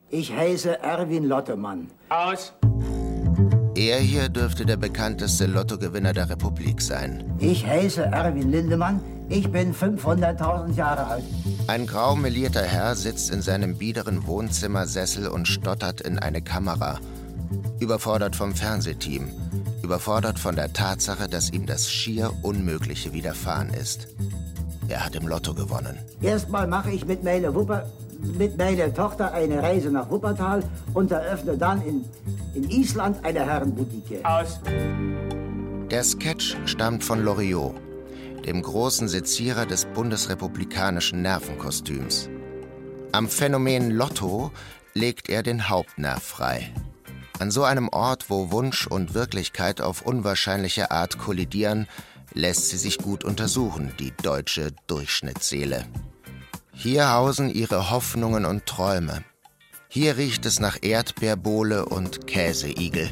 Ich heiße Erwin Lottemann. Aus. Er hier dürfte der bekannteste Lottogewinner der Republik sein. Ich heiße Erwin Lindemann. Ich bin 500.000 Jahre alt. Ein grau melierter Herr sitzt in seinem biederen Wohnzimmersessel und stottert in eine Kamera. Überfordert vom Fernsehteam. Überfordert von der Tatsache, dass ihm das schier Unmögliche widerfahren ist. Er hat im Lotto gewonnen. Erstmal mache ich mit meiner Tochter eine Reise nach Wuppertal und eröffne dann in Island eine Herrenboutique. Aus. Der Sketch stammt von Loriot, dem großen Sezierer des bundesrepublikanischen Nervenkostüms. Am Phänomen Lotto legt er den Hauptnerv frei. An so einem Ort, wo Wunsch und Wirklichkeit auf unwahrscheinliche Art kollidieren, lässt sie sich gut untersuchen, die deutsche Durchschnittsseele. Hier hausen ihre Hoffnungen und Träume. Hier riecht es nach Erdbeerbohle und Käseigel.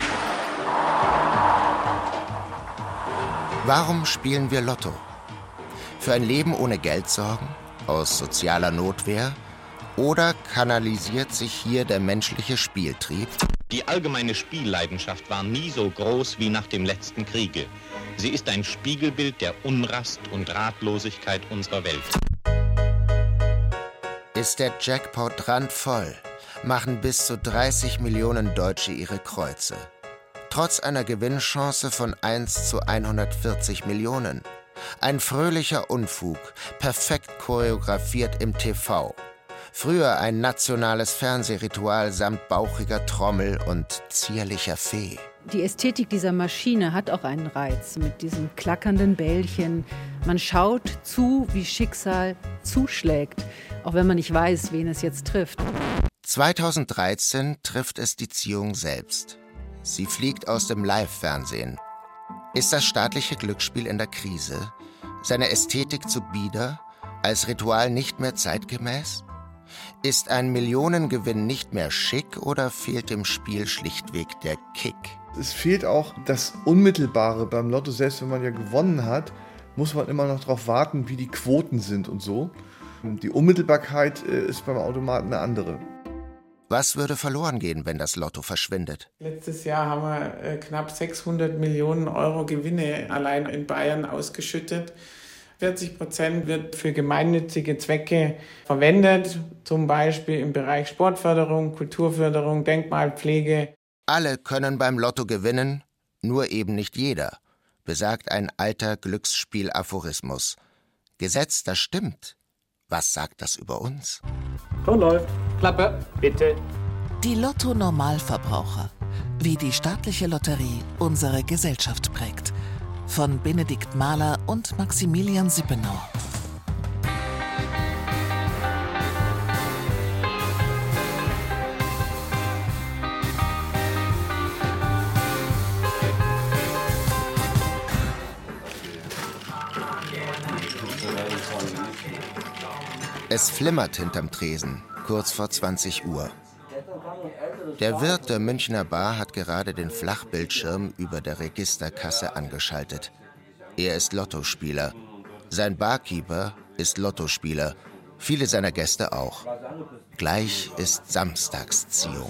Warum spielen wir Lotto? Für ein Leben ohne Geldsorgen? Aus sozialer Notwehr? Oder kanalisiert sich hier der menschliche Spieltrieb? Die allgemeine Spielleidenschaft war nie so groß wie nach dem letzten Kriege. Sie ist ein Spiegelbild der Unrast und Ratlosigkeit unserer Welt. Ist der Jackpot randvoll, machen bis zu 30 Millionen Deutsche ihre Kreuze. Trotz einer Gewinnchance von 1 zu 140 Millionen. Ein fröhlicher Unfug, perfekt choreografiert im TV. Früher ein nationales Fernsehritual samt bauchiger Trommel und zierlicher Fee. Die Ästhetik dieser Maschine hat auch einen Reiz mit diesen klackernden Bällchen. Man schaut zu, wie Schicksal zuschlägt, auch wenn man nicht weiß, wen es jetzt trifft. 2013 trifft es die Ziehung selbst. Sie fliegt aus dem Live-Fernsehen. Ist das staatliche Glücksspiel in der Krise? Seine Ästhetik zu bieder? Als Ritual nicht mehr zeitgemäß? Ist ein Millionengewinn nicht mehr schick oder fehlt dem Spiel schlichtweg der Kick? Es fehlt auch das Unmittelbare beim Lotto. Selbst wenn man ja gewonnen hat, muss man immer noch darauf warten, wie die Quoten sind und so. Die Unmittelbarkeit ist beim Automaten eine andere. Was würde verloren gehen, wenn das Lotto verschwindet? Letztes Jahr haben wir knapp 600 Millionen Euro Gewinne allein in Bayern ausgeschüttet. 40% wird für gemeinnützige Zwecke verwendet, zum Beispiel im Bereich Sportförderung, Kulturförderung, Denkmalpflege. Alle können beim Lotto gewinnen, nur eben nicht jeder, besagt ein alter Glücksspiel-Aphorismus. Gesetz, das stimmt. Was sagt das über uns? Ton läuft. Klappe, bitte. Die Lotto-Normalverbraucher. Wie die staatliche Lotterie unsere Gesellschaft prägt. Von Benedikt Mahler und Maximilian Sippenau. Es flimmert hinterm Tresen, kurz vor 20 Uhr. Der Wirt der Münchner Bar hat gerade den Flachbildschirm über der Registerkasse angeschaltet. Er ist Lottospieler. Sein Barkeeper ist Lottospieler. Viele seiner Gäste auch. Gleich ist Samstagsziehung.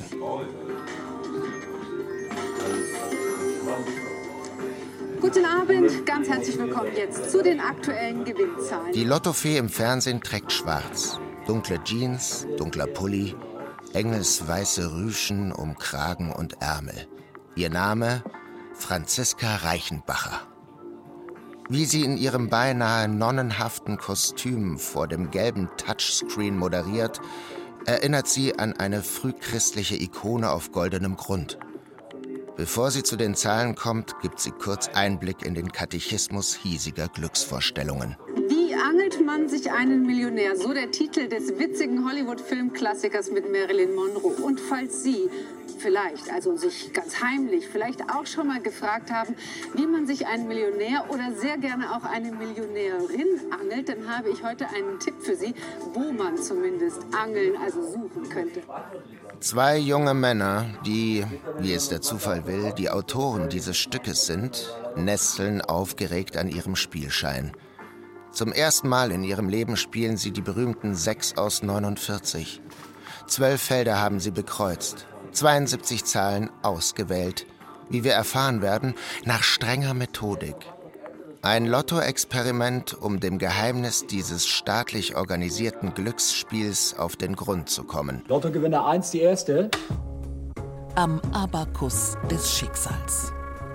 Guten Abend, ganz herzlich willkommen jetzt zu den aktuellen Gewinnzahlen. Die Lottofee im Fernsehen trägt schwarz. Dunkle Jeans, dunkler Pulli, engelsweiße Rüschen um Kragen und Ärmel. Ihr Name? Franziska Reichenbacher. Wie sie in ihrem beinahe nonnenhaften Kostüm vor dem gelben Touchscreen moderiert, erinnert sie an eine frühchristliche Ikone auf goldenem Grund. Bevor sie zu den Zahlen kommt, gibt sie kurz Einblick in den Katechismus hiesiger Glücksvorstellungen. Wie angelt man sich einen Millionär? So der Titel des witzigen Hollywood-Filmklassikers mit Marilyn Monroe. Und falls Sie vielleicht, also sich ganz heimlich, vielleicht auch schon mal gefragt haben, wie man sich einen Millionär oder sehr gerne auch eine Millionärin angelt, dann habe ich heute einen Tipp für Sie, wo man zumindest angeln, also suchen könnte. Zwei junge Männer, die, wie es der Zufall will, die Autoren dieses Stückes sind, nesteln aufgeregt an ihrem Spielschein. Zum ersten Mal in ihrem Leben spielen sie die berühmten 6 aus 49. 12 Felder haben sie bekreuzt, 72 Zahlen ausgewählt, wie wir erfahren werden, nach strenger Methodik. Ein Lotto-Experiment, um dem Geheimnis dieses staatlich organisierten Glücksspiels auf den Grund zu kommen. Lottogewinner 1, die erste. Am Abakus des Schicksals.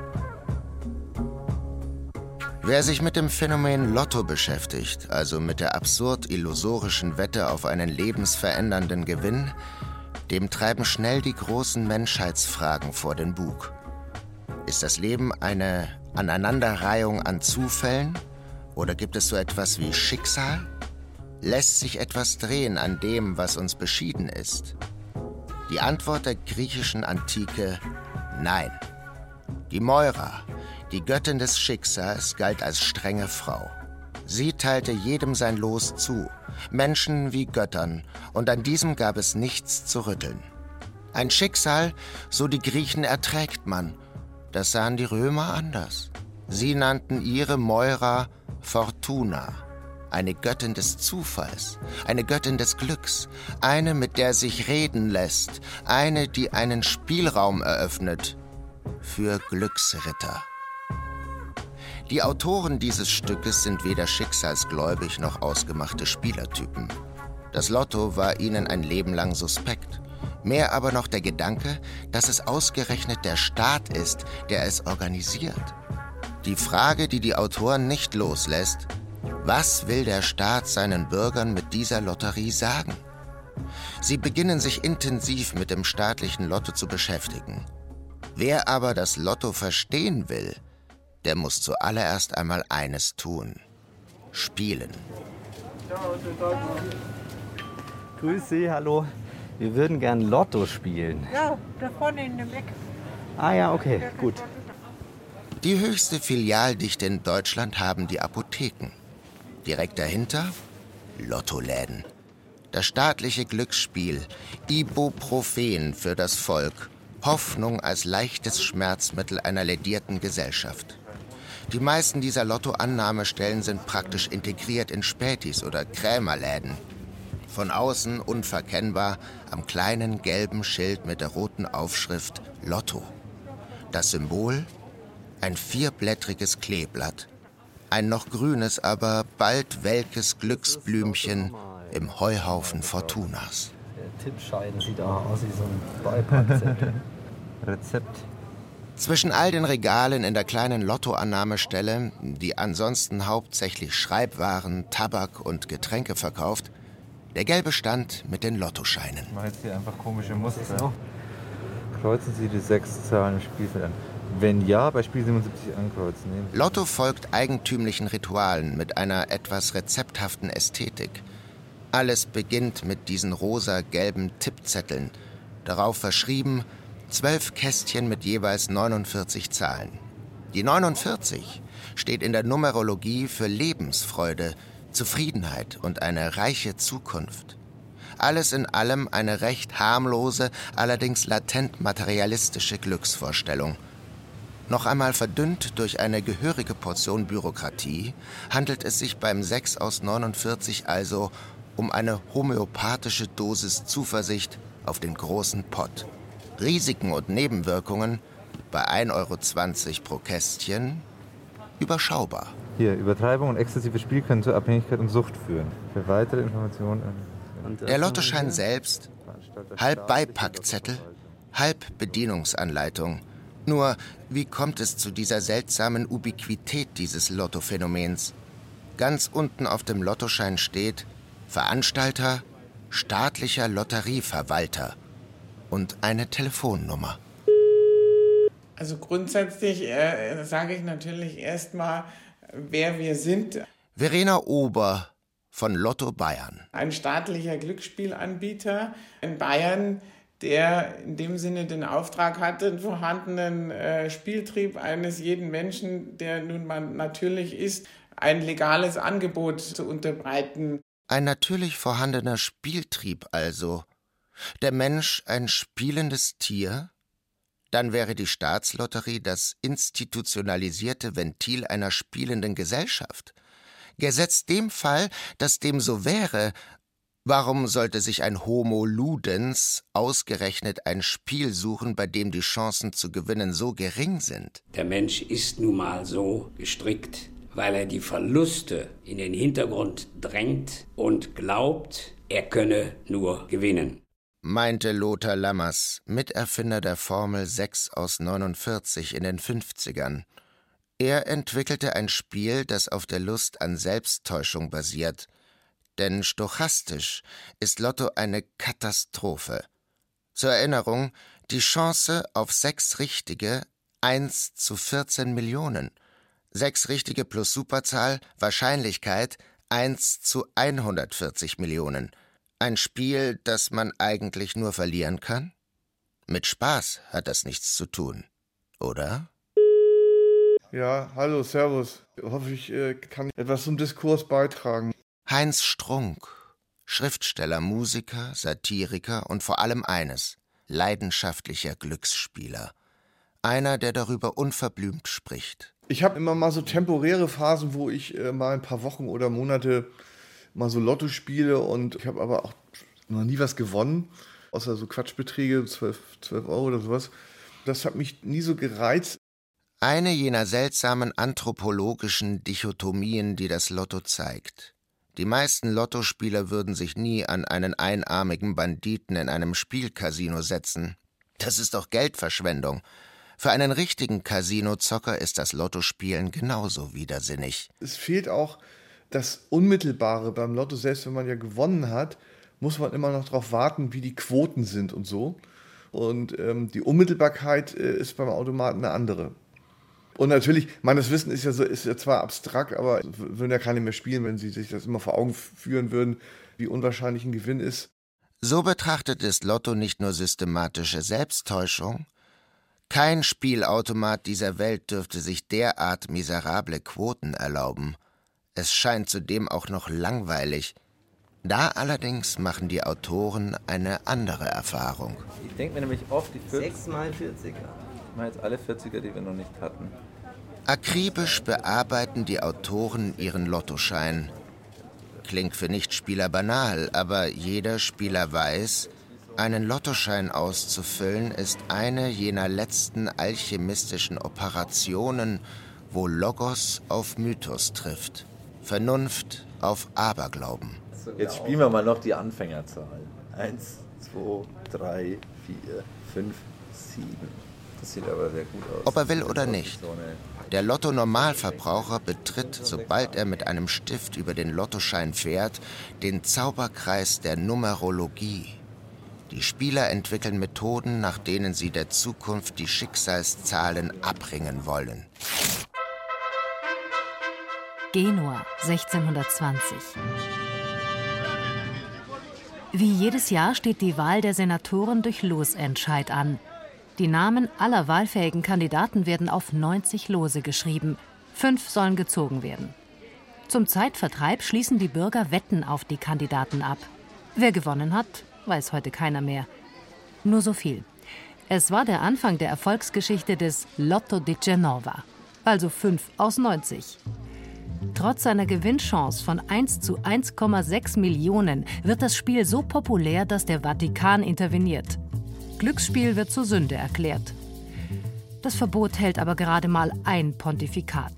Wer sich mit dem Phänomen Lotto beschäftigt, also mit der absurd-illusorischen Wette auf einen lebensverändernden Gewinn, dem treiben schnell die großen Menschheitsfragen vor den Bug. Ist das Leben eine Aneinanderreihung an Zufällen? Oder gibt es so etwas wie Schicksal? Lässt sich etwas drehen an dem, was uns beschieden ist? Die Antwort der griechischen Antike: Nein. Die Moira, die Göttin des Schicksals, galt als strenge Frau. Sie teilte jedem sein Los zu, Menschen wie Göttern, und an diesem gab es nichts zu rütteln. Ein Schicksal, so die Griechen, erträgt man. Das sahen die Römer anders. Sie nannten ihre Moira Fortuna, eine Göttin des Zufalls, eine Göttin des Glücks, eine, mit der sich reden lässt, eine, die einen Spielraum eröffnet für Glücksritter. Die Autoren dieses Stückes sind weder schicksalsgläubig noch ausgemachte Spielertypen. Das Lotto war ihnen ein Leben lang suspekt. Mehr aber noch der Gedanke, dass es ausgerechnet der Staat ist, der es organisiert. Die Frage, die die Autoren nicht loslässt: Was will der Staat seinen Bürgern mit dieser Lotterie sagen? Sie beginnen sich intensiv mit dem staatlichen Lotto zu beschäftigen. Wer aber das Lotto verstehen will, der muss zuallererst einmal eines tun: spielen. Grüß Sie, hallo. Wir würden gern Lotto spielen. Ja, da vorne in dem Eck. Ah ja, okay, gut. Die höchste Filialdichte in Deutschland haben die Apotheken. Direkt dahinter Lottoläden. Das staatliche Glücksspiel, Ibuprofen für das Volk, Hoffnung als leichtes Schmerzmittel einer ledierten Gesellschaft. Die meisten dieser Lottoannahmestellen sind praktisch integriert in Spätis oder Krämerläden. Von außen unverkennbar am kleinen gelben Schild mit der roten Aufschrift Lotto. Das Symbol: ein 4-blättriges Kleeblatt. Ein noch grünes, aber bald welkes Glücksblümchen im Heuhaufen Fortunas. Der Tippschein sieht auch aus wie so ein Beipackzettel. Rezept. Zwischen all den Regalen in der kleinen Lottoannahmestelle, die ansonsten hauptsächlich Schreibwaren, Tabak und Getränke verkauft, der gelbe Stand mit den Lottoscheinen. Ich mache jetzt hier einfach komische Muster. Kreuzen Sie die 6 Zahlen im Spielfeld an. Wenn ja, bei Spiel 77 ankreuzen. Lotto folgt eigentümlichen Ritualen mit einer etwas rezepthaften Ästhetik. Alles beginnt mit diesen rosa-gelben Tippzetteln. Darauf verschrieben 12 Kästchen mit jeweils 49 Zahlen. Die 49 steht in der Numerologie für Lebensfreude, Zufriedenheit und eine reiche Zukunft. Alles in allem eine recht harmlose, allerdings latent materialistische Glücksvorstellung. Noch einmal verdünnt durch eine gehörige Portion Bürokratie, handelt es sich beim 6 aus 49 also um eine homöopathische Dosis Zuversicht auf den großen Pott. Risiken und Nebenwirkungen bei 1,20 € pro Kästchen überschaubar. Hier, Übertreibung und exzessive Spiel können zur Abhängigkeit und Sucht führen. Für weitere Informationen Der Lottoschein selbst, halb Beipackzettel, halb Bedienungsanleitung. Nur, wie kommt es zu dieser seltsamen Ubiquität dieses Lottophänomens? Ganz unten auf dem Lottoschein steht: Veranstalter, staatlicher Lotterieverwalter und eine Telefonnummer. Also grundsätzlich sage ich natürlich erstmal, wer wir sind. Verena Ober von Lotto Bayern. Ein staatlicher Glücksspielanbieter in Bayern, der in dem Sinne den Auftrag hat, den vorhandenen Spieltrieb eines jeden Menschen, der nun mal natürlich ist, ein legales Angebot zu unterbreiten. Ein natürlich vorhandener Spieltrieb also. Der Mensch ein spielendes Tier? Dann wäre die Staatslotterie das institutionalisierte Ventil einer spielenden Gesellschaft. Gesetzt dem Fall, dass dem so wäre, Warum sollte sich ein Homo ludens ausgerechnet ein Spiel suchen, bei dem die Chancen zu gewinnen so gering sind? Der Mensch ist nun mal so gestrickt, weil er die Verluste in den Hintergrund drängt und glaubt, er könne nur gewinnen. Meinte Lothar Lammers, Miterfinder der Formel 6 aus 49 in den 50ern. Er entwickelte ein Spiel, das auf der Lust an Selbsttäuschung basiert. Denn stochastisch ist Lotto eine Katastrophe. Zur Erinnerung, die Chance auf 6 richtige, 1 zu 14 Millionen. 6 richtige plus Superzahl, Wahrscheinlichkeit 1 zu 140 Millionen. Ein Spiel, das man eigentlich nur verlieren kann? Mit Spaß hat das nichts zu tun, oder? Ja, hallo, servus. Ich hoffe, ich kann etwas zum Diskurs beitragen. Heinz Strunk, Schriftsteller, Musiker, Satiriker und vor allem eines, leidenschaftlicher Glücksspieler. Einer, der darüber unverblümt spricht. Ich habe immer mal so temporäre Phasen, wo ich mal ein paar Wochen oder Monate mal so Lotto spiele und ich habe aber auch noch nie was gewonnen, außer so Quatschbeträge, 12 Euro oder sowas. Das hat mich nie so gereizt. Eine jener seltsamen anthropologischen Dichotomien, die das Lotto zeigt. Die meisten Lottospieler würden sich nie an einen einarmigen Banditen in einem Spielcasino setzen. Das ist doch Geldverschwendung. Für einen richtigen Casinozocker ist das Lottospielen genauso widersinnig. Es fehlt auch das Unmittelbare beim Lotto. Selbst wenn man ja gewonnen hat, muss man immer noch darauf warten, wie die Quoten sind und so. Und die Unmittelbarkeit ist beim Automaten eine andere. Und natürlich, das Wissen ist ja zwar abstrakt, aber würden ja keine mehr spielen, wenn sie sich das immer vor Augen führen würden, wie unwahrscheinlich ein Gewinn ist. So betrachtet ist Lotto nicht nur systematische Selbsttäuschung. Kein Spielautomat dieser Welt dürfte sich derart miserable Quoten erlauben. Es scheint zudem auch noch langweilig. Da allerdings machen die Autoren eine andere Erfahrung. Ich denke mir nämlich oft, die 6 mal 40er. Ich meine jetzt alle 40er, die wir noch nicht hatten. Akribisch bearbeiten die Autoren ihren Lottoschein. Klingt für Nichtspieler banal, aber jeder Spieler weiß, einen Lottoschein auszufüllen ist eine jener letzten alchemistischen Operationen, wo Logos auf Mythos trifft, Vernunft auf Aberglauben. Jetzt spielen wir mal noch die Anfängerzahl. 1, 2, 3, 4, 5, 7. Das sieht aber sehr gut aus. Ob er will oder nicht. Der Lotto-Normalverbraucher betritt, sobald er mit einem Stift über den Lottoschein fährt, den Zauberkreis der Numerologie. Die Spieler entwickeln Methoden, nach denen sie der Zukunft die Schicksalszahlen abringen wollen. Genua, 1620. Wie jedes Jahr steht die Wahl der Senatoren durch Losentscheid an. Die Namen aller wahlfähigen Kandidaten werden auf 90 Lose geschrieben. 5 sollen gezogen werden. Zum Zeitvertreib schließen die Bürger Wetten auf die Kandidaten ab. Wer gewonnen hat, weiß heute keiner mehr. Nur so viel. Es war der Anfang der Erfolgsgeschichte des Lotto di Genova, also 5 aus 90. Trotz seiner Gewinnchance von 1 zu 1,6 Millionen wird das Spiel so populär, dass der Vatikan interveniert. Glücksspiel wird zur Sünde erklärt. Das Verbot hält aber gerade mal ein Pontifikat.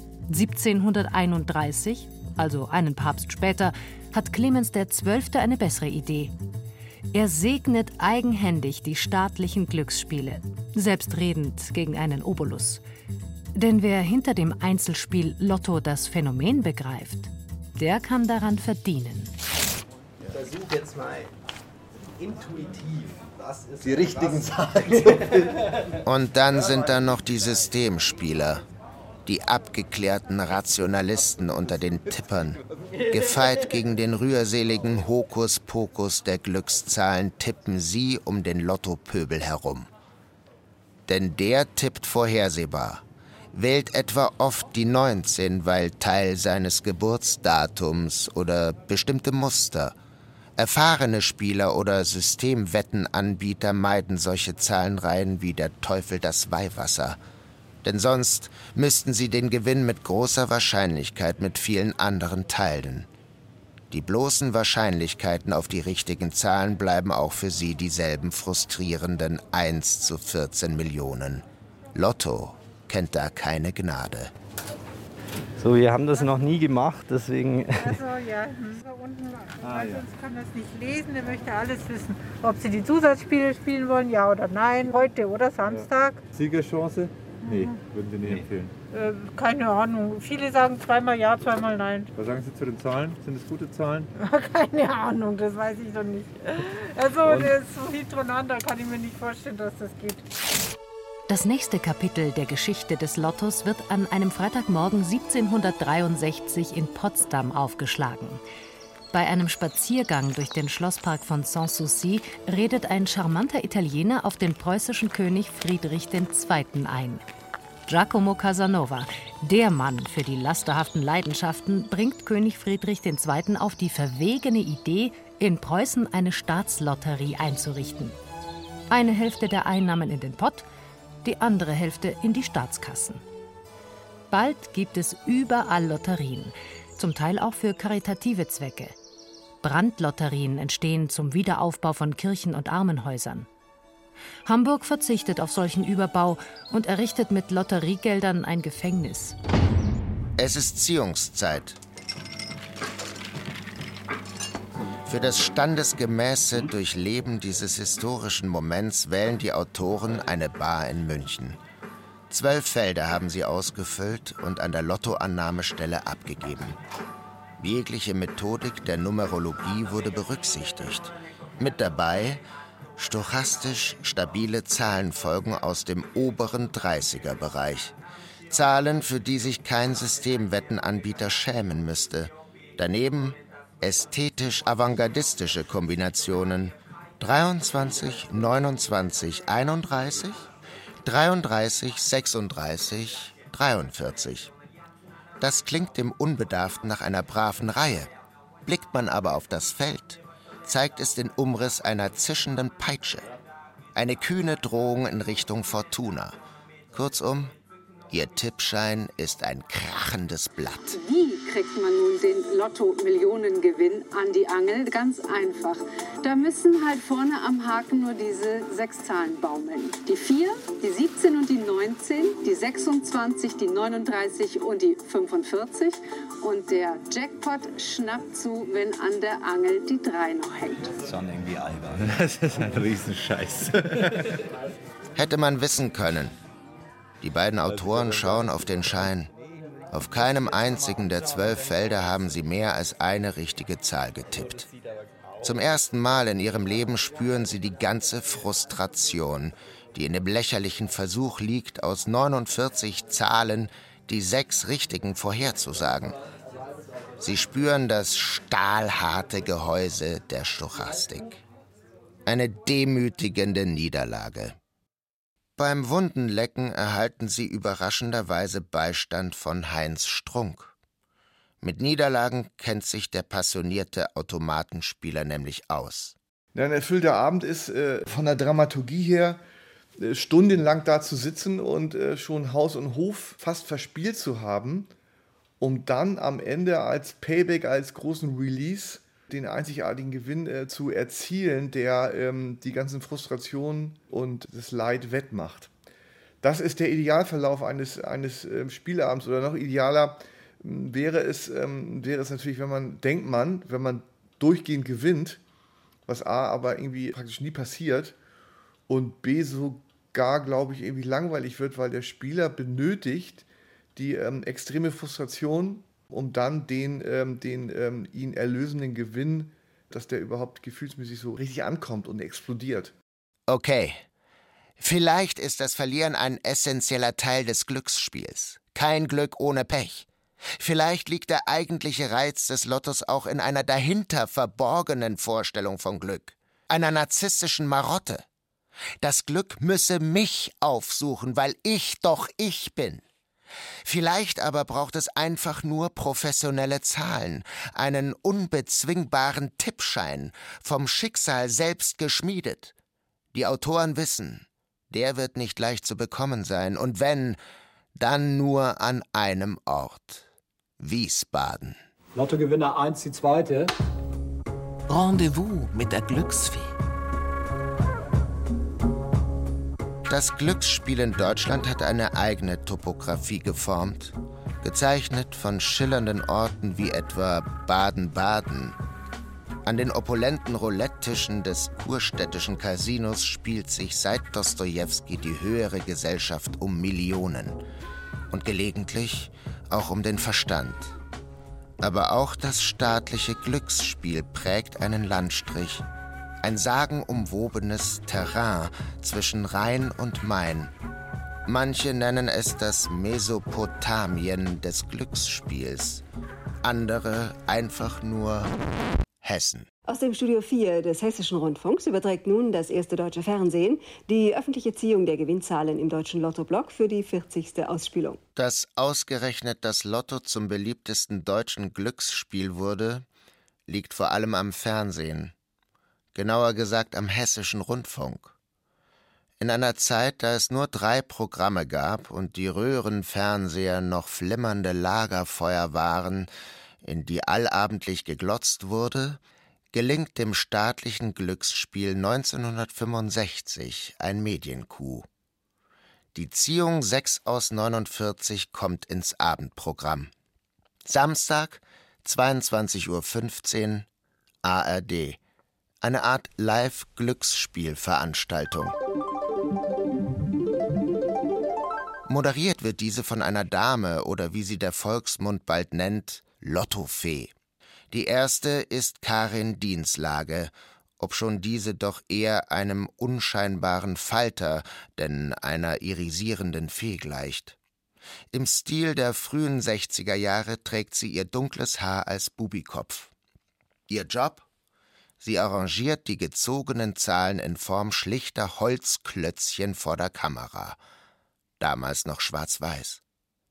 1731, also einen Papst später, hat Clemens XII. Eine bessere Idee. Er segnet eigenhändig die staatlichen Glücksspiele, selbstredend gegen einen Obolus. Denn wer hinter dem Einzelspiel Lotto das Phänomen begreift, der kann daran verdienen. Ich versuche jetzt mal intuitiv, was ist die richtigen Zahlen. Und dann sind da noch die Systemspieler, die abgeklärten Rationalisten unter den Tippern. Gefeit gegen den rührseligen Hokuspokus der Glückszahlen tippen sie um den Lottopöbel herum. Denn der tippt vorhersehbar, wählt etwa oft die 19, weil Teil seines Geburtsdatums oder bestimmte Muster. Erfahrene Spieler oder Systemwettenanbieter meiden solche Zahlenreihen wie der Teufel das Weihwasser. Denn sonst müssten sie den Gewinn mit großer Wahrscheinlichkeit mit vielen anderen teilen. Die bloßen Wahrscheinlichkeiten auf die richtigen Zahlen bleiben auch für sie dieselben frustrierenden 1 zu 14 Millionen. Lotto kennt da keine Gnade. So, wir haben das noch nie gemacht, deswegen... Also ja, da unten, weil sonst kann das nicht lesen, der möchte alles wissen. Ob sie die Zusatzspiele spielen wollen, ja oder nein, heute oder Samstag. Siegerchance? Nee, würden Sie nicht empfehlen. Keine Ahnung. Viele sagen zweimal ja, zweimal nein. Was sagen Sie zu den Zahlen? Sind es gute Zahlen? Keine Ahnung, das weiß ich noch nicht. Also, das ist so hintereinander, kann ich mir nicht vorstellen, dass das geht. Das nächste Kapitel der Geschichte des Lottos wird an einem Freitagmorgen 1763 in Potsdam aufgeschlagen. Bei einem Spaziergang durch den Schlosspark von Sanssouci redet ein charmanter Italiener auf den preußischen König Friedrich II. Ein. Giacomo Casanova, der Mann für die lasterhaften Leidenschaften, bringt König Friedrich II. Auf die verwegene Idee, in Preußen eine Staatslotterie einzurichten. Eine Hälfte der Einnahmen in den Pott, die andere Hälfte in die Staatskassen. Bald gibt es überall Lotterien, zum Teil auch für karitative Zwecke. Brandlotterien entstehen zum Wiederaufbau von Kirchen und Armenhäusern. Hamburg verzichtet auf solchen Überbau und errichtet mit Lotteriegeldern ein Gefängnis. Es ist Ziehungszeit. Für das standesgemäße Durchleben dieses historischen Moments wählen die Autoren eine Bar in München. 12 Felder haben sie ausgefüllt und an der Lottoannahmestelle abgegeben. Jegliche Methodik der Numerologie wurde berücksichtigt. Mit dabei stochastisch stabile Zahlenfolgen aus dem oberen 30er-Bereich. Zahlen, für die sich kein Systemwettenanbieter schämen müsste. Daneben ästhetisch-avantgardistische Kombinationen 23, 29, 31, 33, 36, 43. Das klingt dem Unbedarften nach einer braven Reihe. Blickt man aber auf das Feld, zeigt es den Umriss einer zischenden Peitsche. Eine kühne Drohung in Richtung Fortuna. Kurzum, ihr Tippschein ist ein krachendes Blatt. Wie kriegt man nun den Lotto-Millionengewinn an die Angel? Ganz einfach. Da müssen halt vorne am Haken nur diese 6 Zahlen baumeln. Die 4, die 17 und die 19, die 26, die 39 und die 45. Und der Jackpot schnappt zu, wenn an der Angel die 3 noch hängt. Das ist schon irgendwie albern. Das ist ein Riesenscheiß. Hätte man wissen können. Die beiden Autoren schauen auf den Schein. Auf keinem einzigen der 12 Felder haben sie mehr als eine richtige Zahl getippt. Zum ersten Mal in ihrem Leben spüren sie die ganze Frustration, die in dem lächerlichen Versuch liegt, aus 49 Zahlen die 6 richtigen vorherzusagen. Sie spüren das stahlharte Gehäuse der Stochastik. Eine demütigende Niederlage. Beim Wundenlecken erhalten sie überraschenderweise Beistand von Heinz Strunk. Mit Niederlagen kennt sich der passionierte Automatenspieler nämlich aus. Ein erfüllter Abend ist von der Dramaturgie her stundenlang da zu sitzen und schon Haus und Hof fast verspielt zu haben, um dann am Ende als Payback, als großen Release den einzigartigen Gewinn zu erzielen, der die ganzen Frustrationen und das Leid wettmacht. Das ist der Idealverlauf eines Spielabends, oder noch idealer wäre es natürlich, wenn man durchgehend gewinnt, was A aber irgendwie praktisch nie passiert und B sogar, glaube ich, irgendwie langweilig wird, weil der Spieler benötigt die extreme Frustration, um dann den ihn erlösenden Gewinn, dass der überhaupt gefühlsmäßig so richtig ankommt und explodiert. Okay, vielleicht ist das Verlieren ein essentieller Teil des Glücksspiels. Kein Glück ohne Pech. Vielleicht liegt der eigentliche Reiz des Lottos auch in einer dahinter verborgenen Vorstellung von Glück, einer narzisstischen Marotte. Das Glück müsse mich aufsuchen, weil ich doch ich bin. Vielleicht aber braucht es einfach nur professionelle Zahlen, einen unbezwingbaren Tippschein, vom Schicksal selbst geschmiedet. Die Autoren wissen, der wird nicht leicht zu bekommen sein, und wenn, dann nur an einem Ort: Wiesbaden. Lottogewinner 1, die zweite. Rendezvous mit der Glücksfee. Das Glücksspiel in Deutschland hat eine eigene Topographie geformt, gezeichnet von schillernden Orten wie etwa Baden-Baden. An den opulenten Roulette-Tischen des kurstädtischen Casinos spielt sich seit Dostojewski die höhere Gesellschaft um Millionen und gelegentlich auch um den Verstand. Aber auch das staatliche Glücksspiel prägt einen Landstrich, ein sagenumwobenes Terrain zwischen Rhein und Main. Manche nennen es das Mesopotamien des Glücksspiels, andere einfach nur Hessen. Aus dem Studio 4 des Hessischen Rundfunks überträgt nun das erste deutsche Fernsehen die öffentliche Ziehung der Gewinnzahlen im deutschen Lottoblock für die 40. Ausspielung. Dass ausgerechnet das Lotto zum beliebtesten deutschen Glücksspiel wurde, liegt vor allem am Fernsehen. Genauer gesagt am Hessischen Rundfunk. In einer Zeit, da es nur 3 Programme gab und die Röhrenfernseher noch flimmernde Lagerfeuer waren, in die allabendlich geglotzt wurde, gelingt dem staatlichen Glücksspiel 1965 ein Mediencoup. Die Ziehung 6 aus 49 kommt ins Abendprogramm. Samstag, 22:15 Uhr, ARD. Eine Art Live-Glücksspielveranstaltung. Moderiert wird diese von einer Dame oder wie sie der Volksmund bald nennt, Lottofee. Die erste ist Karin Dienslage, obschon diese doch eher einem unscheinbaren Falter, denn einer irisierenden Fee gleicht. Im Stil der frühen 60er Jahre trägt sie ihr dunkles Haar als Bubikopf. Ihr Job? Sie arrangiert die gezogenen Zahlen in Form schlichter Holzklötzchen vor der Kamera. Damals noch schwarz-weiß.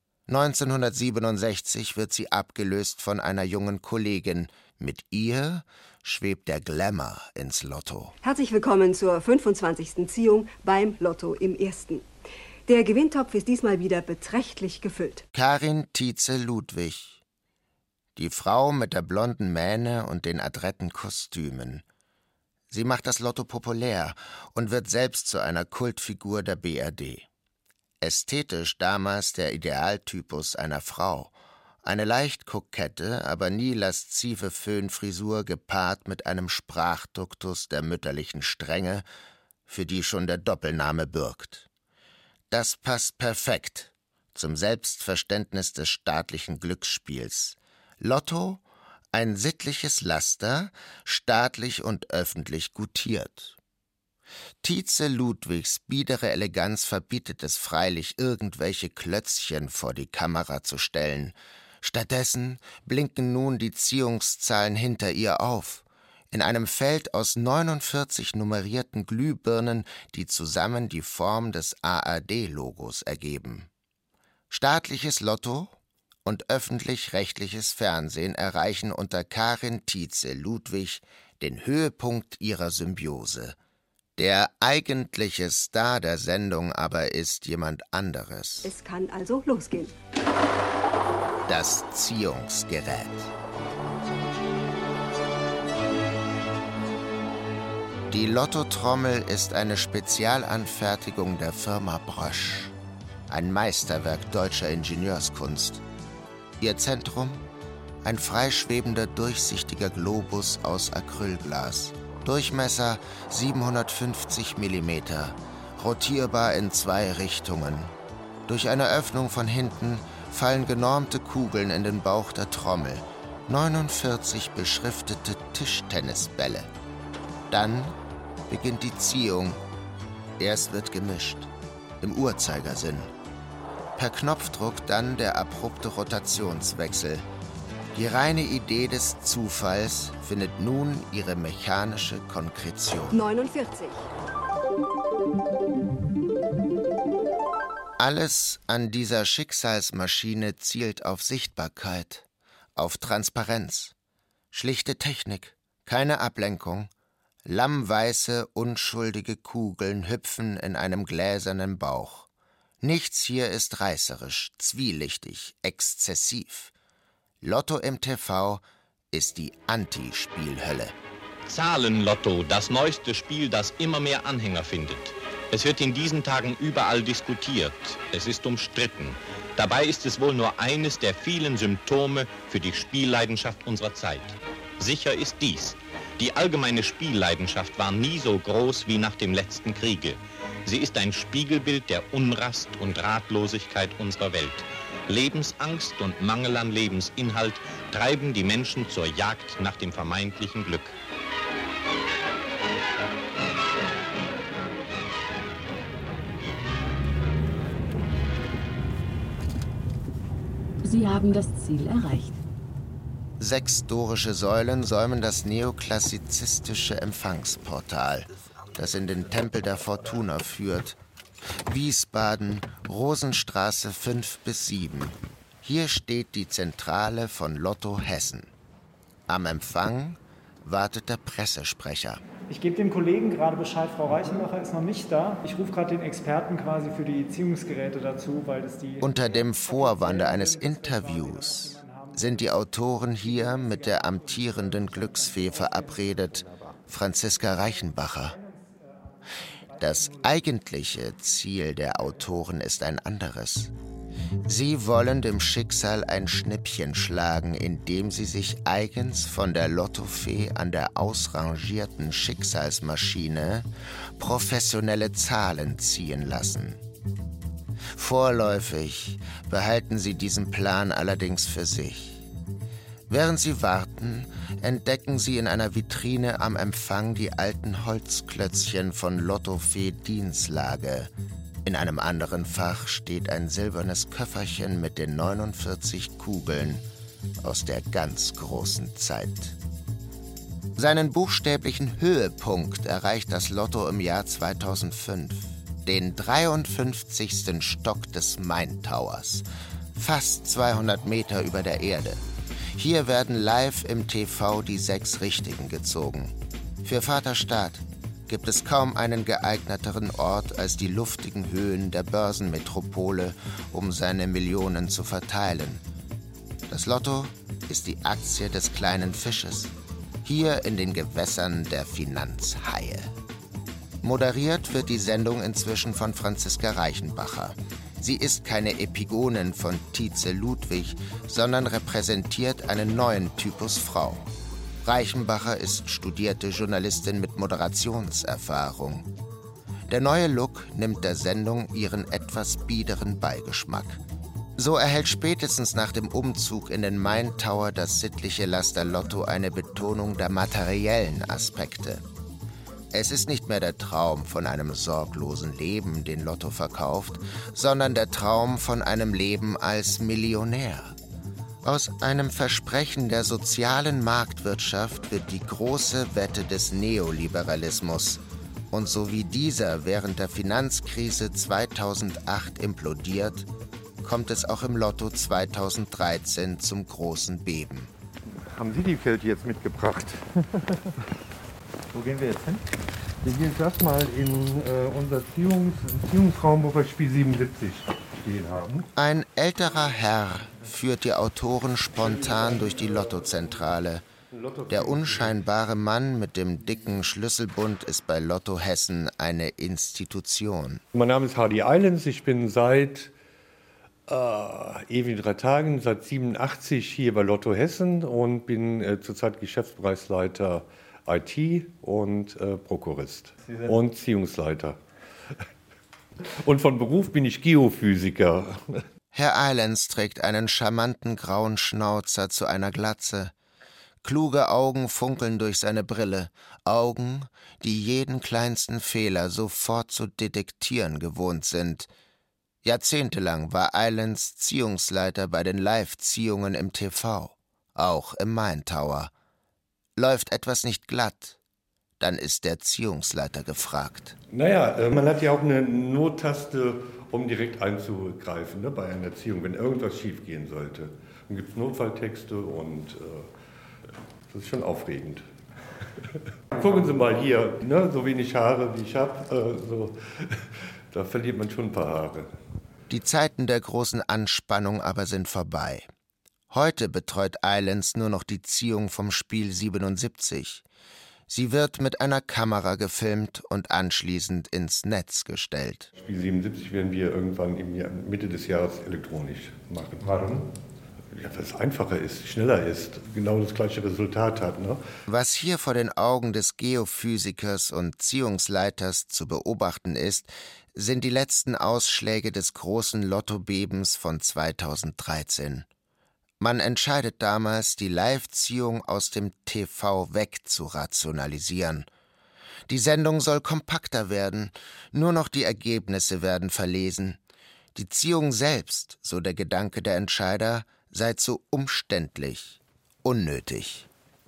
1967 wird sie abgelöst von einer jungen Kollegin. Mit ihr schwebt der Glamour ins Lotto. Herzlich willkommen zur 25. Ziehung beim Lotto im Ersten. Der Gewinntopf ist diesmal wieder beträchtlich gefüllt. Karin Tietze-Ludwig. Die Frau mit der blonden Mähne und den adretten Kostümen. Sie macht das Lotto populär und wird selbst zu einer Kultfigur der BRD. Ästhetisch damals der Idealtypus einer Frau. Eine leicht kokette, aber nie laszive Föhnfrisur gepaart mit einem Sprachduktus der mütterlichen Strenge, für die schon der Doppelname bürgt. Das passt perfekt zum Selbstverständnis des staatlichen Glücksspiels. Lotto, ein sittliches Laster, staatlich und öffentlich gutiert. Tietze-Ludwigs biedere Eleganz verbietet es freilich, irgendwelche Klötzchen vor die Kamera zu stellen. Stattdessen blinken nun die Ziehungszahlen hinter ihr auf, in einem Feld aus 49 nummerierten Glühbirnen, die zusammen die Form des ARD-Logos ergeben. Staatliches Lotto und öffentlich-rechtliches Fernsehen erreichen unter Karin Tietze-Ludwig den Höhepunkt ihrer Symbiose. Der eigentliche Star der Sendung aber ist jemand anderes. Es kann also losgehen. Das Ziehungsgerät. Die Lottotrommel ist eine Spezialanfertigung der Firma Brosch. Ein Meisterwerk deutscher Ingenieurskunst. Ihr Zentrum? Ein freischwebender, durchsichtiger Globus aus Acrylglas. Durchmesser 750 mm, rotierbar in 2 Richtungen. Durch eine Öffnung von hinten fallen genormte Kugeln in den Bauch der Trommel. 49 beschriftete Tischtennisbälle. Dann beginnt die Ziehung. Erst wird gemischt, im Uhrzeigersinn. Per Knopfdruck dann der abrupte Rotationswechsel. Die reine Idee des Zufalls findet nun ihre mechanische Konkretion. 49. Alles an dieser Schicksalsmaschine zielt auf Sichtbarkeit, auf Transparenz. Schlichte Technik, keine Ablenkung. Lammweiße, unschuldige Kugeln hüpfen in einem gläsernen Bauch. Nichts hier ist reißerisch, zwielichtig, exzessiv. Lotto im TV ist die Anti-Spielhölle. Zahlenlotto, das neueste Spiel, das immer mehr Anhänger findet. Es wird in diesen Tagen überall diskutiert. Es ist umstritten. Dabei ist es wohl nur eines der vielen Symptome für die Spielleidenschaft unserer Zeit. Sicher ist dies: Die allgemeine Spielleidenschaft war nie so groß wie nach dem letzten Kriege. Sie ist ein Spiegelbild der Unrast und Ratlosigkeit unserer Welt. Lebensangst und Mangel an Lebensinhalt treiben die Menschen zur Jagd nach dem vermeintlichen Glück. Sie haben das Ziel erreicht. 6 dorische Säulen säumen das neoklassizistische Empfangsportal, das in den Tempel der Fortuna führt. Wiesbaden, Rosenstraße 5-7. Hier steht die Zentrale von Lotto Hessen. Am Empfang wartet der Pressesprecher. Ich gebe dem Kollegen gerade Bescheid, Frau Reichenbacher ist noch nicht da. Ich rufe gerade den Experten quasi für die Ziehungsgeräte dazu, weil das die... Unter dem Vorwande eines Interviews sind die Autoren hier mit der amtierenden Glücksfee verabredet, Franziska Reichenbacher. Das eigentliche Ziel der Autoren ist ein anderes. Sie wollen dem Schicksal ein Schnippchen schlagen, indem sie sich eigens von der Lottofee an der ausrangierten Schicksalsmaschine professionelle Zahlen ziehen lassen. Vorläufig behalten sie diesen Plan allerdings für sich. Während sie warten, entdecken sie in einer Vitrine am Empfang die alten Holzklötzchen von Lottofee Dienslage. In einem anderen Fach steht ein silbernes Köfferchen mit den 49 Kugeln aus der ganz großen Zeit. Seinen buchstäblichen Höhepunkt erreicht das Lotto im Jahr 2005. Den 53. Stock des Main Towers, fast 200 Meter über der Erde. Hier werden live im TV die 6 Richtigen gezogen. Für Vater Staat gibt es kaum einen geeigneteren Ort als die luftigen Höhen der Börsenmetropole, um seine Millionen zu verteilen. Das Lotto ist die Aktie des kleinen Fisches, hier in den Gewässern der Finanzhaie. Moderiert wird die Sendung inzwischen von Franziska Reichenbacher. Sie ist keine Epigonin von Tietze Ludwig, sondern repräsentiert einen neuen Typus Frau. Reichenbacher ist studierte Journalistin mit Moderationserfahrung. Der neue Look nimmt der Sendung ihren etwas biederen Beigeschmack. So erhält spätestens nach dem Umzug in den Main Tower das sittliche Laster Lotto eine Betonung der materiellen Aspekte. Es ist nicht mehr der Traum von einem sorglosen Leben, den Lotto verkauft, sondern der Traum von einem Leben als Millionär. Aus einem Versprechen der sozialen Marktwirtschaft wird die große Wette des Neoliberalismus. Und so wie dieser während der Finanzkrise 2008 implodiert, kommt es auch im Lotto 2013 zum großen Beben. Haben Sie die Feld jetzt mitgebracht? Wo gehen wir jetzt hin? Wir gehen jetzt erstmal in unser Ziehungsraum, wo wir Spiel 77 stehen haben. Ein älterer Herr führt die Autoren spontan durch die Lottozentrale. Der unscheinbare Mann mit dem dicken Schlüsselbund ist bei Lotto Hessen eine Institution. Mein Name ist Hardy Eilens, ich bin seit ewigen 3 Tagen, seit 87 hier bei Lotto Hessen und bin zurzeit Geschäftsbereichsleiter IT und Prokurist und Ziehungsleiter. Und von Beruf bin ich Geophysiker. Herr Eilens trägt einen charmanten grauen Schnauzer zu einer Glatze. Kluge Augen funkeln durch seine Brille, Augen, die jeden kleinsten Fehler sofort zu detektieren gewohnt sind. Jahrzehntelang war Eilens Ziehungsleiter bei den Live-Ziehungen im TV, auch im Main Tower. Läuft etwas nicht glatt, dann ist der Ziehungsleiter gefragt. Naja, man hat ja auch eine Nottaste, um direkt einzugreifen, ne, bei einer Ziehung, wenn irgendwas schief gehen sollte. Dann gibt es Notfalltexte und das ist schon aufregend. Gucken Sie mal hier, ne, so wenig Haare wie ich habe, da verliert man schon ein paar Haare. Die Zeiten der großen Anspannung aber sind vorbei. Heute betreut Islands nur noch die Ziehung vom Spiel 77. Sie wird mit einer Kamera gefilmt und anschließend ins Netz gestellt. Spiel 77 werden wir irgendwann Mitte des Jahres elektronisch machen. Warum? Ja, weil es einfacher ist, schneller ist, genau das gleiche Resultat hat. Ne? Was hier vor den Augen des Geophysikers und Ziehungsleiters zu beobachten ist, sind die letzten Ausschläge des großen Lottobebens von 2013. Man entscheidet damals, die Live-Ziehung aus dem TV wegzurationalisieren. Die Sendung soll kompakter werden, nur noch die Ergebnisse werden verlesen. Die Ziehung selbst, so der Gedanke der Entscheider, sei zu umständlich, unnötig.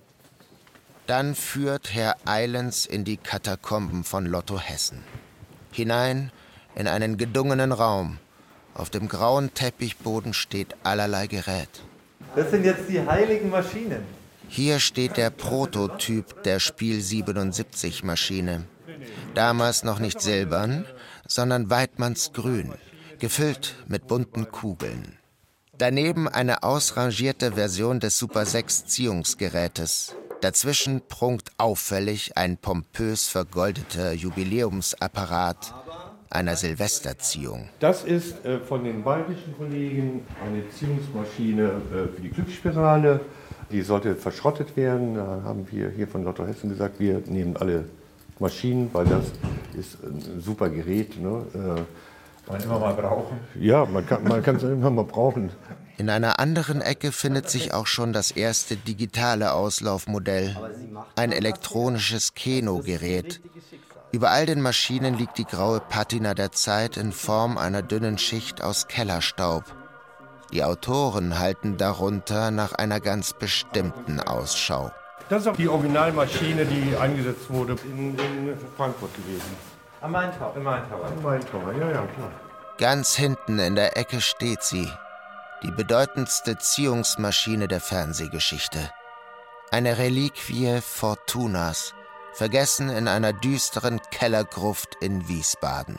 Dann führt Herr Islands in die Katakomben von Lotto Hessen. Hinein in einen gedungenen Raum. Auf dem grauen Teppichboden steht allerlei Gerät. Das sind jetzt die heiligen Maschinen. Hier steht der Prototyp der Spiel 77 Maschine. Damals noch nicht silbern, sondern weidmannsgrün, gefüllt mit bunten Kugeln. Daneben eine ausrangierte Version des Super 6 Ziehungsgerätes. Dazwischen prunkт auffällig ein pompös vergoldeter Jubiläumsapparat einer Silvesterziehung. Das ist von den bayerischen Kollegen eine Ziehungsmaschine für die Glücksspirale. Die sollte verschrottet werden. Da haben wir hier von Lotto Hessen gesagt, wir nehmen alle Maschinen, weil das ist ein super Gerät. Ne? Man immer mal brauchen. Ja, man kann es immer mal brauchen. In einer anderen Ecke findet sich auch schon das erste digitale Auslaufmodell, ein elektronisches Keno-Gerät. Über all den Maschinen liegt die graue Patina der Zeit in Form einer dünnen Schicht aus Kellerstaub. Die Autoren halten darunter nach einer ganz bestimmten Ausschau. Das ist auch die Originalmaschine, die eingesetzt wurde in Frankfurt gewesen. Am Main Tower. Im Main Tower, ja, klar. Ganz hinten in der Ecke steht sie, die bedeutendste Ziehungsmaschine der Fernsehgeschichte. Eine Reliquie Fortunas, vergessen in einer düsteren Kellergruft in Wiesbaden.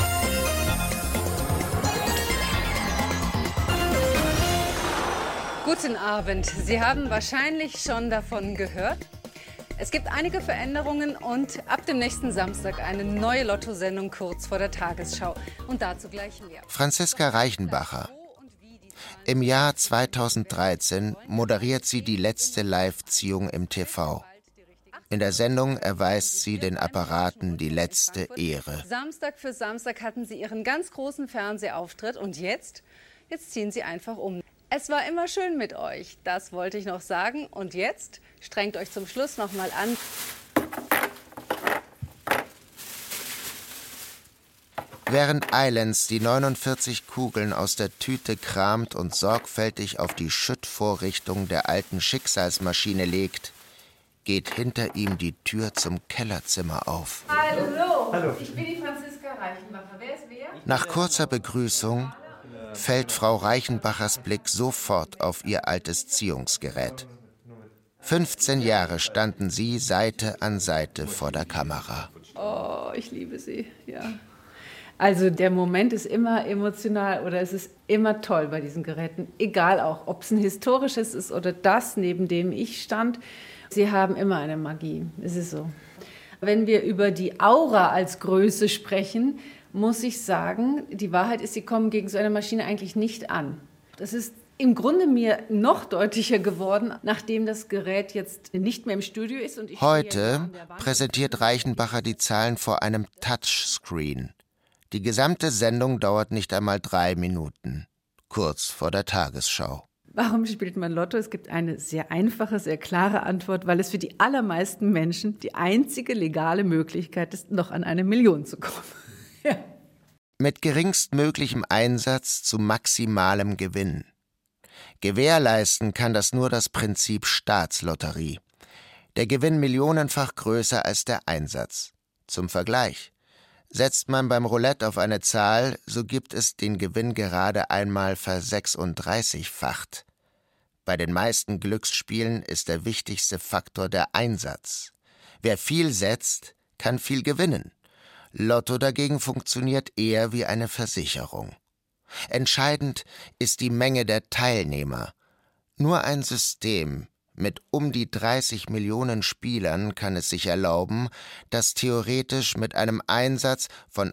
Guten Abend. Sie haben wahrscheinlich schon davon gehört. Es gibt einige Veränderungen und ab dem nächsten Samstag eine neue Lotto-Sendung kurz vor der Tagesschau. Und dazu gleich mehr. Franziska Reichenbacher. Im Jahr 2013 moderiert sie die letzte Live-Ziehung im TV. In der Sendung erweist sie den Apparaten die letzte Ehre. Samstag für Samstag hatten sie ihren ganz großen Fernsehauftritt und jetzt ziehen sie einfach um. Es war immer schön mit euch, das wollte ich noch sagen. Und jetzt strengt euch zum Schluss noch mal an. Während Islands die 49 Kugeln aus der Tüte kramt und sorgfältig auf die Schüttvorrichtung der alten Schicksalsmaschine legt, geht hinter ihm die Tür zum Kellerzimmer auf. Hallo. Ich bin die Franziska Reichenbacher. Wer ist wer? Nach kurzer Begrüßung fällt Frau Reichenbachers Blick sofort auf ihr altes Ziehungsgerät. 15 Jahre standen sie Seite an Seite vor der Kamera. Oh, ich liebe sie, ja. Also der Moment ist immer emotional oder es ist immer toll bei diesen Geräten. Egal auch, ob es ein historisches ist oder das, neben dem ich stand. Sie haben immer eine Magie, es ist so. Wenn wir über die Aura als Größe sprechen, muss ich sagen, die Wahrheit ist, sie kommen gegen so eine Maschine eigentlich nicht an. Das ist im Grunde mir noch deutlicher geworden, nachdem das Gerät jetzt nicht mehr im Studio ist. Und ich Heute präsentiert Reichenbacher die Zahlen vor einem Touchscreen. Die gesamte Sendung dauert nicht einmal 3 Minuten, kurz vor der Tagesschau. Warum spielt man Lotto? Es gibt eine sehr einfache, sehr klare Antwort, weil es für die allermeisten Menschen die einzige legale Möglichkeit ist, noch an 1 Million zu kommen. Ja. Mit geringstmöglichem Einsatz zu maximalem Gewinn. Gewährleisten kann das nur das Prinzip Staatslotterie. Der Gewinn millionenfach größer als der Einsatz. Zum Vergleich: Setzt man beim Roulette auf eine Zahl, so gibt es den Gewinn gerade einmal ver36-facht. Bei den meisten Glücksspielen ist der wichtigste Faktor der Einsatz. Wer viel setzt, kann viel gewinnen. Lotto dagegen funktioniert eher wie eine Versicherung. Entscheidend ist die Menge der Teilnehmer. Nur ein System mit um die 30 Millionen Spielern kann es sich erlauben, dass theoretisch mit einem Einsatz von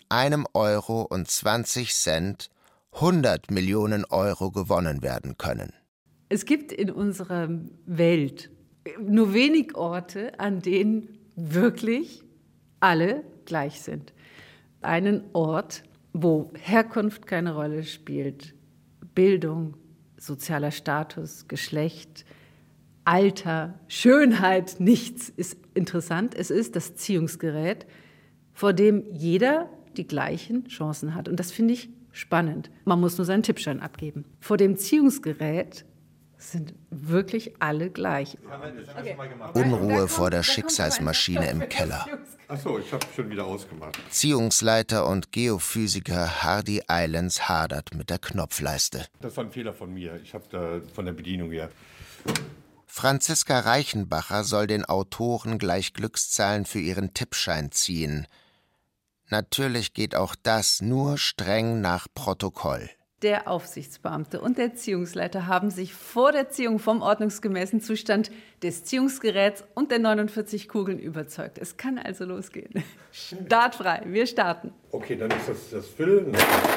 1,20 € 100 Millionen Euro gewonnen werden können. Es gibt in unserer Welt nur wenig Orte, an denen wirklich alle gleich sind. Einen Ort, wo Herkunft keine Rolle spielt, Bildung, sozialer Status, Geschlecht, Alter, Schönheit, nichts ist interessant. Es ist das Ziehungsgerät, vor dem jeder die gleichen Chancen hat. Und das finde ich spannend. Man muss nur seinen Tippschein abgeben. Vor dem Ziehungsgerät sind wirklich alle gleich. Unruhe vor der Schicksalsmaschine im Keller. Achso, ich habe schon wieder ausgemacht. Ziehungsleiter und Geophysiker Hardy Eilends hadert mit der Knopfleiste. Das war ein Fehler von mir. Ich habe da von der Bedienung her. Franziska Reichenbacher soll den Autoren gleich Glückszahlen für ihren Tippschein ziehen. Natürlich geht auch das nur streng nach Protokoll. Der Aufsichtsbeamte und der Ziehungsleiter haben sich vor der Ziehung vom ordnungsgemäßen Zustand des Ziehungsgeräts und der 49 Kugeln überzeugt. Es kann also losgehen. Startfrei, wir starten. Okay, dann ist das Füllen.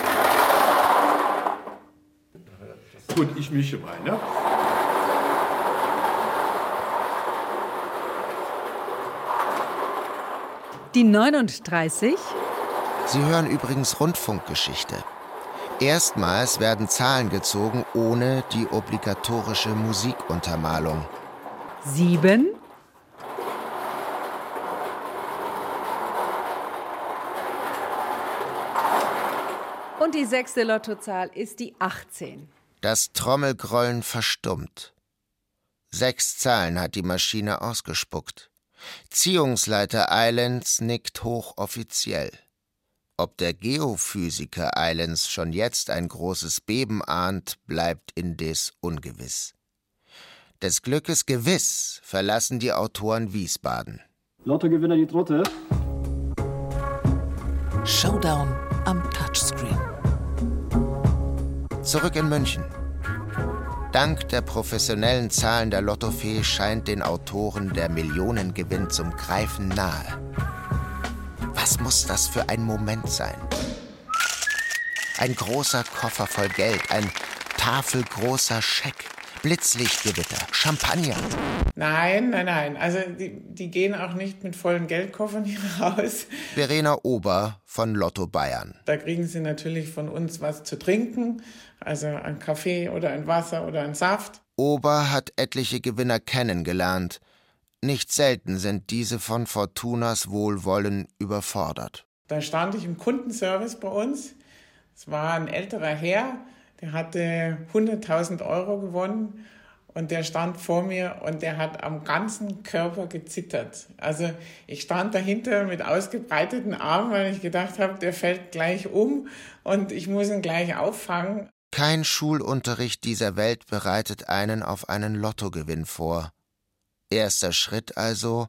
Gut, ich mische mal, ne? Die 39. Sie hören übrigens Rundfunkgeschichte. Erstmals werden Zahlen gezogen ohne die obligatorische Musikuntermalung. 7. Und die 6. Lottozahl ist die 18. Das Trommelgrollen verstummt. 6 Zahlen hat die Maschine ausgespuckt. Ziehungsleiter Eilends nickt hochoffiziell. Ob der Geophysiker Eilends schon jetzt ein großes Beben ahnt, bleibt indes ungewiss. Des Glückes gewiss verlassen die Autoren Wiesbaden. Lottogewinner die Trotte. Showdown am Touchscreen. Zurück in München. Dank der professionellen Zahlen der Lottofee scheint den Autoren der Millionengewinn zum Greifen nahe. Was muss das für ein Moment sein? Ein großer Koffer voll Geld, ein tafelgroßer Scheck, Blitzlichtgewitter, Champagner. Nein. Also die gehen auch nicht mit vollen Geldkoffern hier raus. Verena Ober von Lotto Bayern. Da kriegen sie natürlich von uns was zu trinken, also ein Kaffee oder ein Wasser oder ein Saft. Ober hat etliche Gewinner kennengelernt. Nicht selten sind diese von Fortunas Wohlwollen überfordert. Da stand ich im Kundenservice bei uns. Es war ein älterer Herr, der hatte 100.000 € gewonnen und der stand vor mir und der hat am ganzen Körper gezittert. Also ich stand dahinter mit ausgebreiteten Armen, weil ich gedacht habe, der fällt gleich um und ich muss ihn gleich auffangen. Kein Schulunterricht dieser Welt bereitet einen auf einen Lottogewinn vor. Erster Schritt also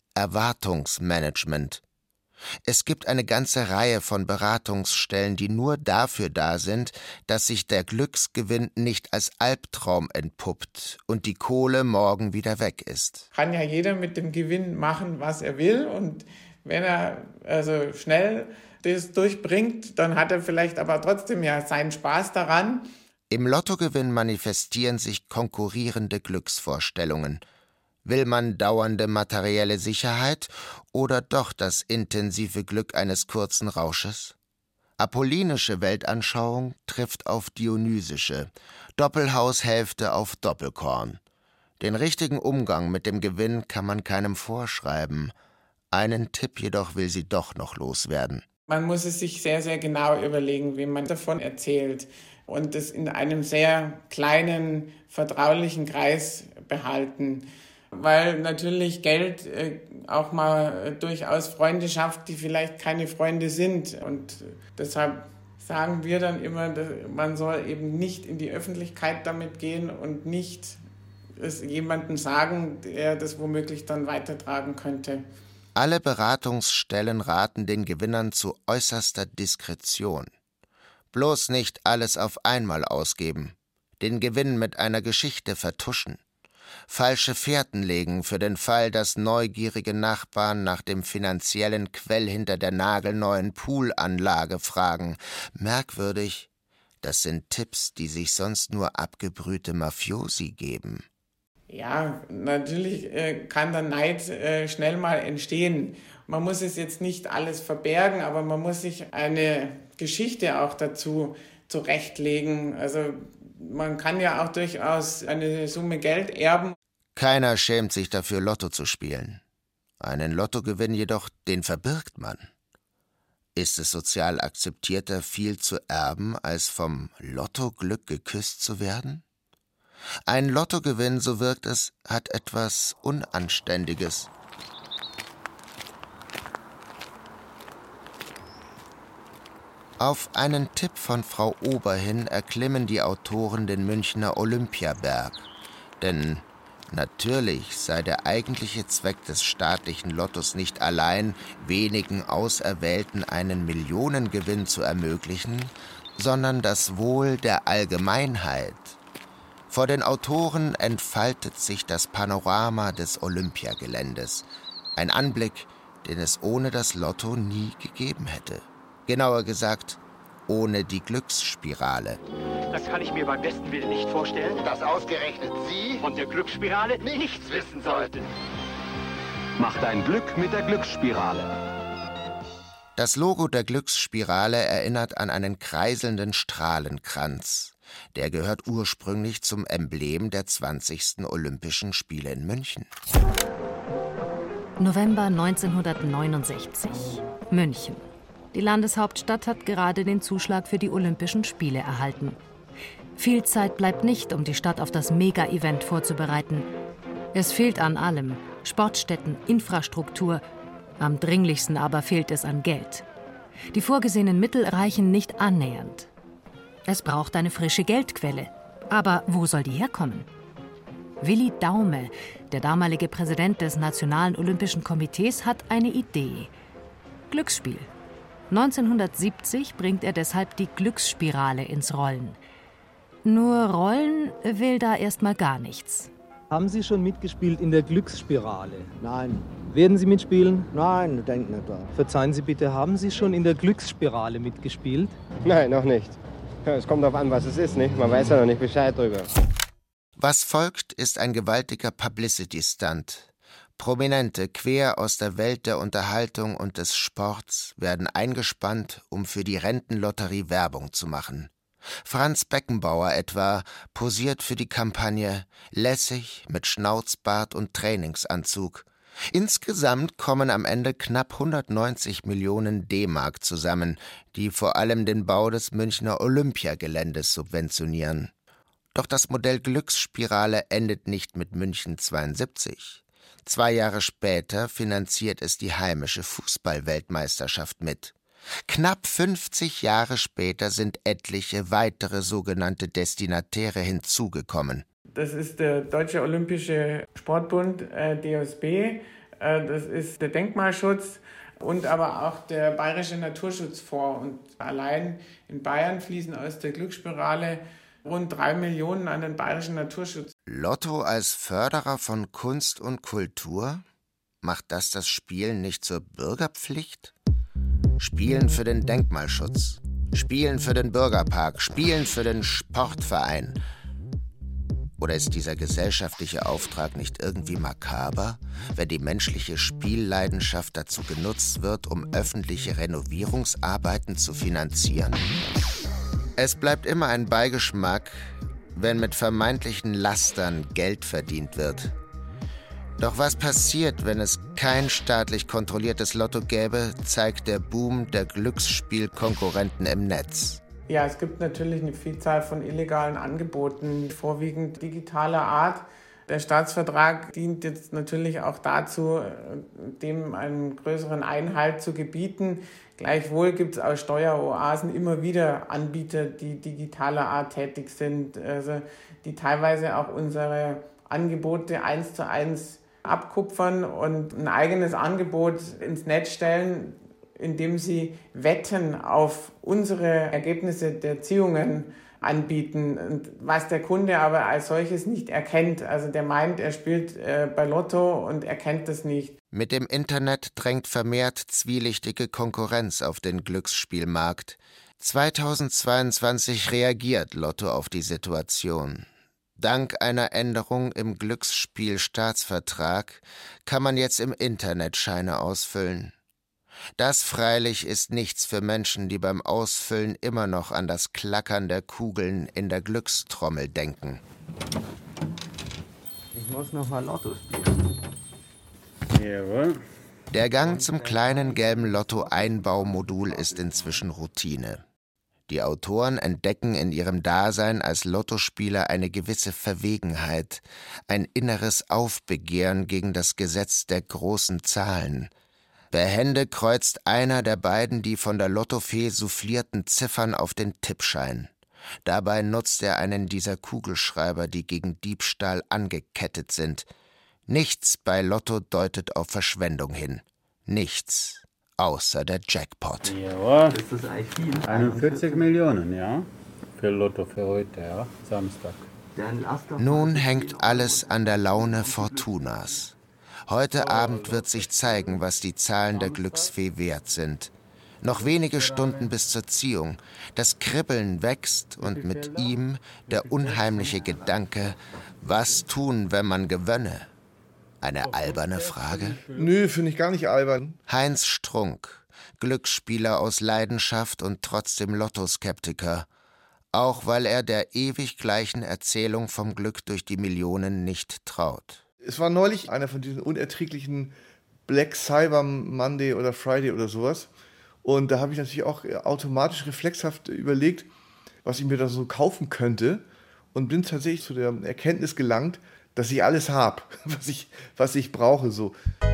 Erwartungsmanagement. Es gibt eine ganze Reihe von Beratungsstellen, die nur dafür da sind, dass sich der Glücksgewinn nicht als Albtraum entpuppt und die Kohle morgen wieder weg ist. Kann ja jeder mit dem Gewinn machen, was er will, und wenn er also schnell das durchbringt, dann hat er vielleicht aber trotzdem ja seinen Spaß daran. Im Lottogewinn manifestieren sich konkurrierende Glücksvorstellungen. Will man dauernde materielle Sicherheit oder doch das intensive Glück eines kurzen Rausches? Apollinische Weltanschauung trifft auf dionysische, Doppelhaushälfte auf Doppelkorn. Den richtigen Umgang mit dem Gewinn kann man keinem vorschreiben. Einen Tipp jedoch will sie doch noch loswerden. Man muss es sich sehr, sehr genau überlegen, wem man davon erzählt, und es in einem sehr kleinen, vertraulichen Kreis behalten. Weil natürlich Geld auch mal durchaus Freunde schafft, die vielleicht keine Freunde sind. Und deshalb sagen wir dann immer, man soll eben nicht in die Öffentlichkeit damit gehen und nicht es jemandem sagen, der das womöglich dann weitertragen könnte. Alle Beratungsstellen raten den Gewinnern zu äußerster Diskretion. Bloß nicht alles auf einmal ausgeben. den Gewinn mit einer Geschichte vertuschen, falsche Fährten legen für den Fall, dass neugierige Nachbarn nach dem finanziellen Quell hinter der nagelneuen Poolanlage fragen. Merkwürdig, das sind Tipps, die sich sonst nur abgebrühte Mafiosi geben. Ja, natürlich kann der Neid schnell mal entstehen. Man muss es jetzt nicht alles verbergen, aber man muss sich eine Geschichte auch dazu zurechtlegen. Also man kann ja auch durchaus eine Summe Geld erben. Keiner schämt sich dafür, Lotto zu spielen. Einen Lottogewinn jedoch, den verbirgt man. Ist es sozial akzeptierter, viel zu erben, als vom Lottoglück geküsst zu werden? Ein Lottogewinn, so wirkt es, hat etwas Unanständiges. Auf einen Tipp von Frau Ober hin erklimmen die Autoren den Münchner Olympiaberg. Denn natürlich sei der eigentliche Zweck des staatlichen Lottos nicht allein, wenigen Auserwählten einen Millionengewinn zu ermöglichen, sondern das Wohl der Allgemeinheit. Vor den Autoren entfaltet sich das Panorama des Olympiageländes. Ein Anblick, den es ohne das Lotto nie gegeben hätte. Genauer gesagt, ohne die Glücksspirale. Das kann ich mir beim besten Willen nicht vorstellen. Dass ausgerechnet Sie von der Glücksspirale nichts wissen sollten. Mach dein Glück mit der Glücksspirale. Das Logo der Glücksspirale erinnert an einen kreiselnden Strahlenkranz. Der gehört ursprünglich zum Emblem der 20. Olympischen Spiele in München. November 1969. München. Die Landeshauptstadt hat gerade den Zuschlag für die Olympischen Spiele erhalten. Viel Zeit bleibt nicht, um die Stadt auf das Mega-Event vorzubereiten. Es fehlt an allem: Sportstätten, Infrastruktur. Am dringlichsten aber fehlt es an Geld. Die vorgesehenen Mittel reichen nicht annähernd. Es braucht eine frische Geldquelle. Aber wo soll die herkommen? Willi Daume, der damalige Präsident des Nationalen Olympischen Komitees, hat eine Idee. Glücksspiel. 1970 bringt er deshalb die Glücksspirale ins Rollen. Nur rollen will da erstmal gar nichts. Haben Sie schon mitgespielt in der Glücksspirale? Nein. Werden Sie mitspielen? Nein, denk nicht da. Verzeihen Sie bitte, haben Sie schon in der Glücksspirale mitgespielt? Nein, noch nicht. Es kommt darauf an, was es ist, nicht? Man weiß ja noch nicht Bescheid drüber. Was folgt, ist ein gewaltiger Publicity-Stunt. Prominente quer aus der Welt der Unterhaltung und des Sports werden eingespannt, um für die Rentenlotterie Werbung zu machen. Franz Beckenbauer etwa posiert für die Kampagne, lässig, mit Schnauzbart und Trainingsanzug. Insgesamt kommen am Ende knapp 190 Millionen D-Mark zusammen, die vor allem den Bau des Münchner Olympiageländes subventionieren. Doch das Modell Glücksspirale endet nicht mit München 72. 2 Jahre später finanziert es die heimische Fußball-Weltmeisterschaft mit. Knapp 50 Jahre später sind etliche weitere sogenannte Destinatäre hinzugekommen. Das ist der Deutsche Olympische Sportbund, DOSB, das ist der Denkmalschutz und aber auch der Bayerische Naturschutzfonds. Und allein in Bayern fließen aus der Glücksspirale rund 3 Millionen an den Bayerischen Naturschutz. Lotto als Förderer von Kunst und Kultur? Macht das Spielen nicht zur Bürgerpflicht? Spielen für den Denkmalschutz, Spielen für den Bürgerpark, Spielen für den Sportverein. Oder ist dieser gesellschaftliche Auftrag nicht irgendwie makaber, wenn die menschliche Spielleidenschaft dazu genutzt wird, um öffentliche Renovierungsarbeiten zu finanzieren? Es bleibt immer ein Beigeschmack, wenn mit vermeintlichen Lastern Geld verdient wird. Doch was passiert, wenn es kein staatlich kontrolliertes Lotto gäbe, zeigt der Boom der Glücksspielkonkurrenten im Netz. Ja, es gibt natürlich eine Vielzahl von illegalen Angeboten, vorwiegend digitaler Art. Der Staatsvertrag dient jetzt natürlich auch dazu, dem einen größeren Einhalt zu gebieten. Gleichwohl gibt es aus Steueroasen immer wieder Anbieter, die digitaler Art tätig sind, also die teilweise auch unsere Angebote 1:1 abkupfern und ein eigenes Angebot ins Netz stellen, indem sie Wetten auf unsere Ergebnisse der Ziehungen anbieten, und was der Kunde aber als solches nicht erkennt. Also der meint, er spielt bei Lotto und erkennt das nicht. Mit dem Internet drängt vermehrt zwielichtige Konkurrenz auf den Glücksspielmarkt. 2022 reagiert Lotto auf die Situation. Dank einer Änderung im Glücksspielstaatsvertrag kann man jetzt im Internet Scheine ausfüllen. Das freilich ist nichts für Menschen, die beim Ausfüllen immer noch an das Klackern der Kugeln in der Glückstrommel denken. Ich muss noch mal Lotto spielen. Jawohl. Der Gang zum kleinen gelben Lotto-Einbaumodul ist inzwischen Routine. Die Autoren entdecken in ihrem Dasein als Lottospieler eine gewisse Verwegenheit, ein inneres Aufbegehren gegen das Gesetz der großen Zahlen. Behende kreuzt einer der beiden die von der Lottofee soufflierten Ziffern auf den Tippschein. Dabei nutzt er einen dieser Kugelschreiber, die gegen Diebstahl angekettet sind. Nichts bei Lotto deutet auf Verschwendung hin. Nichts, außer der Jackpot. Jawohl. Ist das eigentlich viel? 41 Millionen, ja. Für Lotto für heute, ja. Samstag. Nun hängt alles an der Laune Fortunas. Heute Abend wird sich zeigen, was die Zahlen der Glücksfee wert sind. Noch wenige Stunden bis zur Ziehung. Das Kribbeln wächst und mit ihm der unheimliche Gedanke, was tun, wenn man gewönne? Eine alberne Frage? Nö, finde ich gar nicht albern. Heinz Strunk, Glücksspieler aus Leidenschaft und trotzdem Lottoskeptiker. Auch weil er der ewig gleichen Erzählung vom Glück durch die Millionen nicht traut. Es war neulich einer von diesen unerträglichen Black Cyber Monday oder Friday oder sowas. Und da habe ich natürlich auch automatisch reflexhaft überlegt, was ich mir da so kaufen könnte. Und bin tatsächlich zu der Erkenntnis gelangt, dass ich alles habe, was ich brauche. So.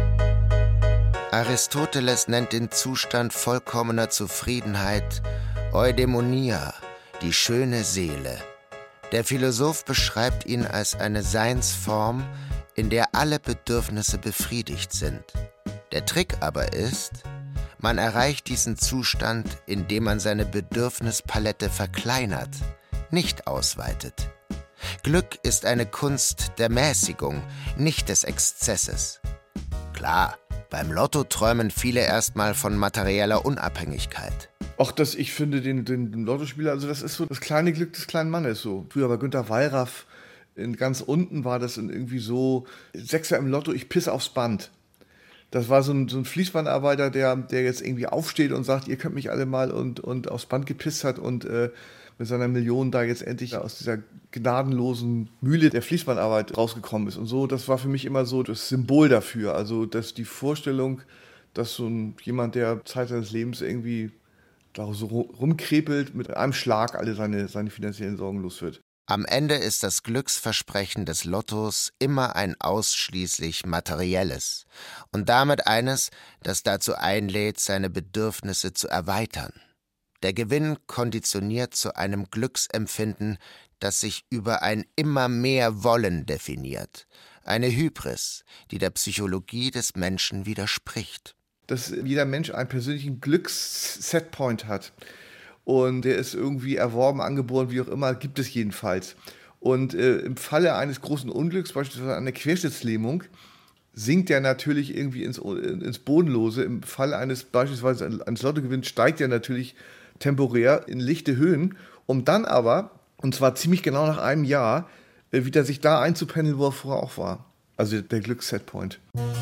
Aristoteles nennt den Zustand vollkommener Zufriedenheit Eudaimonia, die schöne Seele. Der Philosoph beschreibt ihn als eine Seinsform, in der alle Bedürfnisse befriedigt sind. Der Trick aber ist, man erreicht diesen Zustand, indem man seine Bedürfnispalette verkleinert, nicht ausweitet. Glück ist eine Kunst der Mäßigung, nicht des Exzesses. Klar, beim Lotto träumen viele erstmal von materieller Unabhängigkeit. Auch ich finde den Lottospieler, also das ist so das kleine Glück des kleinen Mannes. So. Früher war Günter Wallraff, ganz unten war das irgendwie so, Sechser im Lotto, ich pisse aufs Band. Das war so ein Fließbandarbeiter, der jetzt irgendwie aufsteht und sagt, ihr könnt mich alle mal und aufs Band gepisst hat und mit seiner Million da jetzt endlich aus dieser gnadenlosen Mühle der Fließbandarbeit rausgekommen ist. Und so, das war für mich immer so das Symbol dafür. Also dass die Vorstellung, dass jemand, der Zeit seines Lebens irgendwie da so rumkrepelt, mit einem Schlag alle seine finanziellen Sorgen los wird. Am Ende ist das Glücksversprechen des Lottos immer ein ausschließlich materielles und damit eines, das dazu einlädt, seine Bedürfnisse zu erweitern. Der Gewinn konditioniert zu einem Glücksempfinden, das sich über ein immer mehr Wollen definiert. Eine Hybris, die der Psychologie des Menschen widerspricht. Dass jeder Mensch einen persönlichen Glücks-Setpoint hat. Und der ist irgendwie erworben, angeboren, wie auch immer, gibt es jedenfalls. Und im Falle eines großen Unglücks, beispielsweise einer Querschnittslähmung, sinkt der natürlich irgendwie ins Bodenlose. Im Falle beispielsweise eines Lottogewinns steigt er natürlich temporär in lichte Höhen, um dann aber, und zwar ziemlich genau nach einem Jahr, wieder sich da einzupendeln, wo er vorher auch war. Also der Glückssetpoint.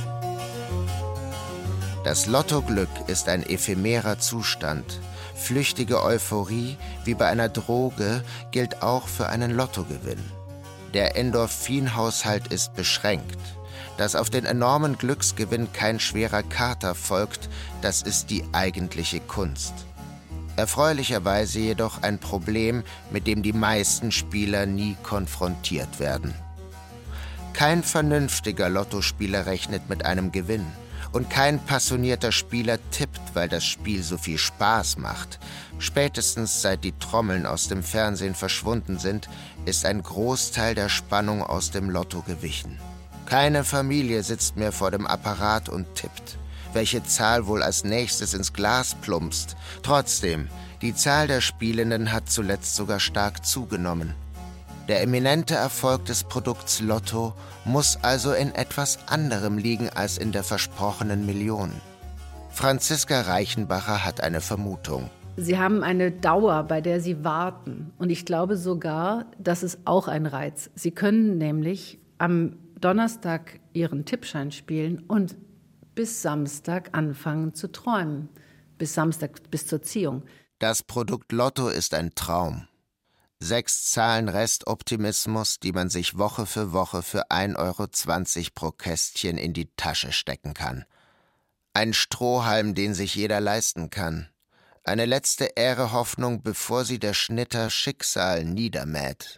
Das Lottoglück ist ein ephemerer Zustand. Flüchtige Euphorie, wie bei einer Droge, gilt auch für einen Lottogewinn. Der Endorphinhaushalt ist beschränkt. Dass auf den enormen Glücksgewinn kein schwerer Kater folgt, das ist die eigentliche Kunst. Erfreulicherweise jedoch ein Problem, mit dem die meisten Spieler nie konfrontiert werden. Kein vernünftiger Lottospieler rechnet mit einem Gewinn. Und kein passionierter Spieler tippt, weil das Spiel so viel Spaß macht. Spätestens seit die Trommeln aus dem Fernsehen verschwunden sind, ist ein Großteil der Spannung aus dem Lotto gewichen. Keine Familie sitzt mehr vor dem Apparat und tippt. welche Zahl wohl als nächstes ins Glas plumpst. Trotzdem, die Zahl der Spielenden hat zuletzt sogar stark zugenommen. Der eminente Erfolg des Produkts Lotto muss also in etwas anderem liegen als in der versprochenen Million. Franziska Reichenbacher hat eine Vermutung. Sie haben eine Dauer, bei der Sie warten. Und ich glaube sogar, das ist auch ein Reiz. Sie können nämlich am Donnerstag Ihren Tippschein spielen und bis Samstag anfangen zu träumen. Bis Samstag, bis zur Ziehung. Das Produkt Lotto ist ein Traum. 6 Zahlen Restoptimismus, die man sich Woche für 1,20 € pro Kästchen in die Tasche stecken kann. Ein Strohhalm, den sich jeder leisten kann. Eine letzte Ehre-Hoffnung, bevor sie der Schnitter Schicksal niedermäht.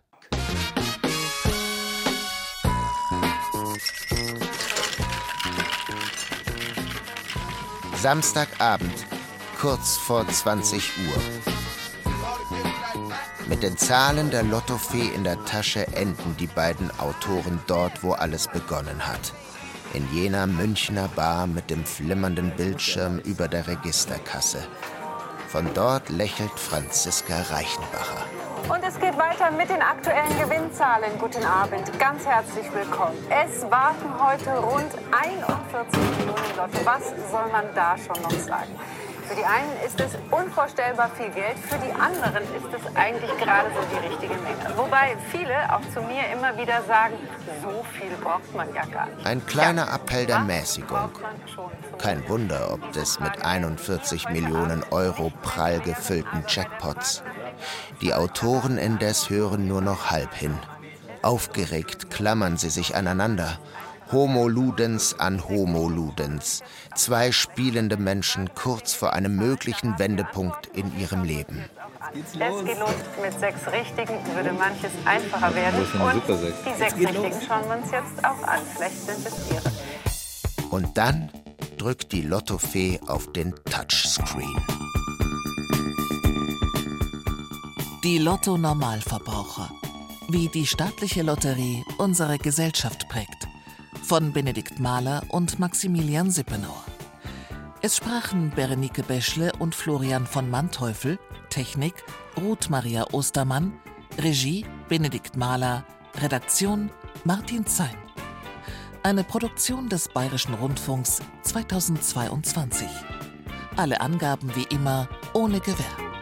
Samstagabend, kurz vor 20 Uhr. Mit den Zahlen der Lottofee in der Tasche enden die beiden Autoren dort, wo alles begonnen hat. In jener Münchner Bar mit dem flimmernden Bildschirm über der Registerkasse. Von dort lächelt Franziska Reichenbacher. Und es geht weiter mit den aktuellen Gewinnzahlen. Guten Abend, ganz herzlich willkommen. Es warten heute rund 41 Millionen Lotto. Was soll man da schon noch sagen? Für die einen ist es unvorstellbar viel Geld, für die anderen ist es eigentlich gerade so die richtige Menge. Wobei viele auch zu mir immer wieder sagen, so viel braucht man ja gar nicht. Ein kleiner Appell der Mäßigung. Kein Wunder, ob des mit 41 Millionen € prall gefüllten Jackpots. Die Autoren indes hören nur noch halb hin. Aufgeregt klammern sie sich aneinander. Homo Ludens an Homo Ludens. 2 spielende Menschen kurz vor einem möglichen Wendepunkt in ihrem Leben. Es geht los. Mit 6 Richtigen würde manches einfacher werden. Und die 6 Richtigen schauen wir uns jetzt auch an. Vielleicht sind es Ihre. Und dann drückt die Lottofee auf den Touchscreen. Die Lotto-Normalverbraucher. Wie die staatliche Lotterie unsere Gesellschaft prägt. Von Benedikt Mahler und Maximilian Sippenauer. Es sprachen Berenike Beschle und Florian von Manteuffel, Technik Ruth Maria Ostermann, Regie Benedikt Mahler, Redaktion Martin Zein. Eine Produktion des Bayerischen Rundfunks 2022. Alle Angaben wie immer ohne Gewähr.